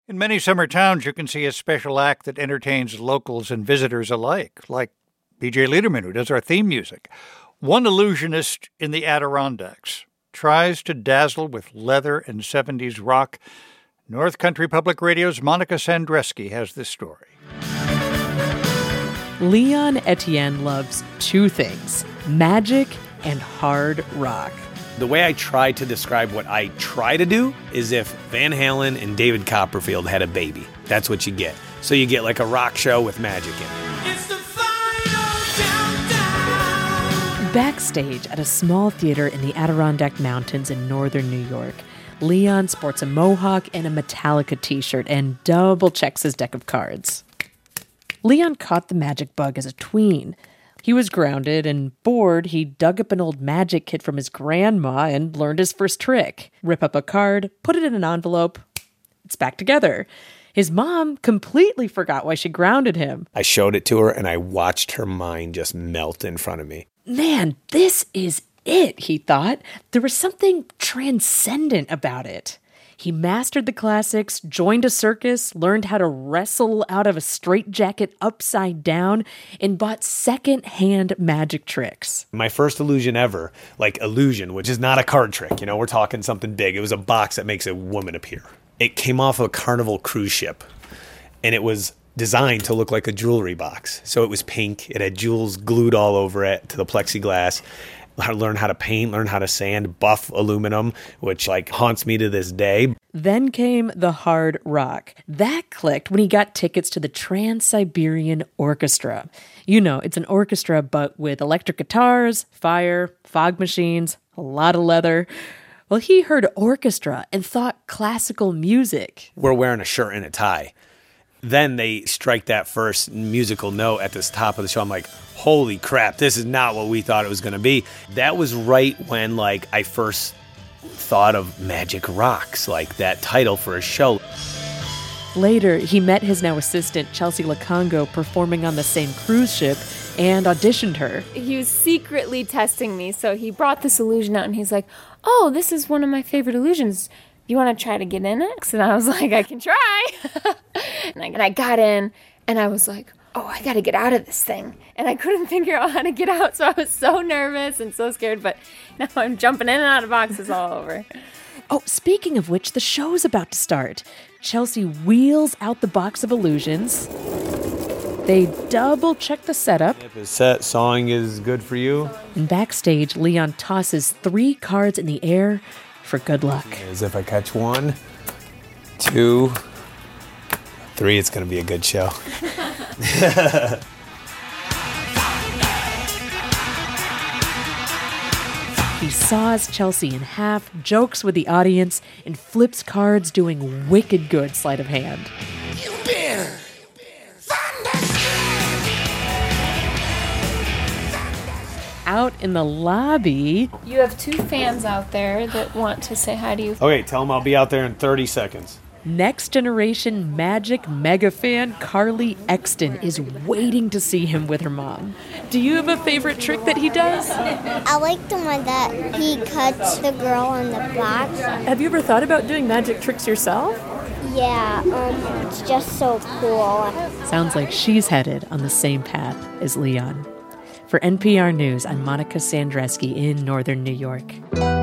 In many summer towns, you can see a special act that entertains locals and visitors alike, like B.J. Liederman, who does our theme music. One illusionist in the Adirondacks tries to dazzle with leather and 70s rock. North Country Public Radio's Monica Sandreski has this story. Leon Etienne loves two things, magic and hard rock. The way I try to describe what I try to do is if Van Halen and David Copperfield had a baby. That's what you get. So you get like a rock show with magic in it. It's the final countdown. Backstage at a small theater in the Adirondack Mountains in northern New York, Leon sports a mohawk and a Metallica t-shirt and double checks his deck of cards. Leon caught the magic bug as a tween. He was grounded and bored. He dug up an old magic kit from his grandma and learned his first trick. Rip up a card, put it in an envelope. It's back together. His mom completely forgot why she grounded him. I showed it to her and I watched her mind just melt in front of me. Man, this is it, he thought. There was something transcendent about it. He mastered the classics, joined a circus, learned how to wrestle out of a straitjacket upside down, and bought second-hand magic tricks. My first illusion ever, like illusion, which is not a card trick, we're talking something big. It was a box that makes a woman appear. It came off a Carnival cruise ship, and it was designed to look like a jewelry box. So it was pink. It had jewels glued all over it to the plexiglass. Learn how to paint, learn how to sand, buff aluminum, which haunts me to this day. Then came the hard rock. That clicked when he got tickets to the Trans-Siberian Orchestra. It's an orchestra, but with electric guitars, fire, fog machines, a lot of leather. Well, he heard orchestra and thought classical music. We're wearing a shirt and a tie. Then they strike that first musical note at the top of the show. I'm like, holy crap, this is not what we thought it was going to be. That was right when I first thought of Magic Rocks, that title for a show. Later, he met his now assistant, Chelsea Lacongo, performing on the same cruise ship and auditioned her. He was secretly testing me, so he brought this illusion out and he's like, oh, this is one of my favorite illusions. You want to try to get in it? And I was like, I can try. and I got in, and I was like, oh, I got to get out of this thing. And I couldn't figure out how to get out, so I was so nervous and so scared. But now I'm jumping in and out of boxes all over. Oh, speaking of which, the show's about to start. Chelsea wheels out the box of illusions. They double-check the setup. If the set song is good for you. And backstage, Leon tosses 3 cards in the air for good luck. As if I catch 1, 2, 3, it's going to be a good show. He saws Chelsea in half, jokes with the audience, and flips cards doing wicked good sleight of hand. You've been Out in the lobby, You have 2 fans out there that want to say hi to you. Okay, tell them I'll be out there in 30 seconds. Next Generation Magic mega fan Carly Exton is waiting to see him with her mom. Do you have a favorite trick that he does? I like the one that he cuts the girl on the box. Have you ever thought about doing magic tricks yourself? Yeah, it's just so cool. Sounds like she's headed on the same path as Leon. For NPR News, I'm Monica Sandreski in northern New York.